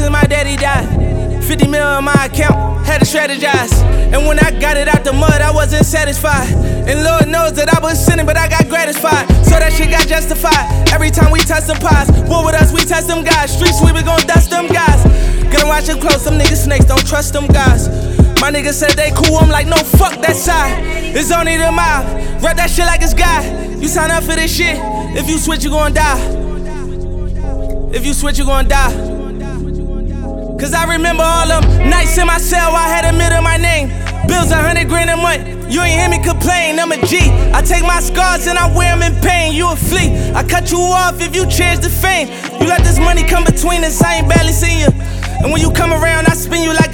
since my daddy died. 50 mil on my account, had to strategize. And when I got it out the mud, I wasn't satisfied. And Lord knows that I was sinning, but I got gratified. So that shit got justified. Every time we touch some pies, war with us, we test them guys. Street sweep, we gon' dust them guys. Gotta watch it close, some niggas snakes, don't trust them guys. My niggas said they cool, I'm like, no, fuck that side. It's only the mob, rap that shit like it's God. You sign up for this shit, if you switch, you gon' die. If you switch, you gon' die. Cause I remember all them nights in my cell, I had a mid in my name. Bills 100 grand a month, you ain't hear me complain, I'm a G. I take my scars and I wear them in pain, you a flea. I cut you off if you change the fame. You let this money come between us, I ain't barely seen you. And when you come around, I spin you like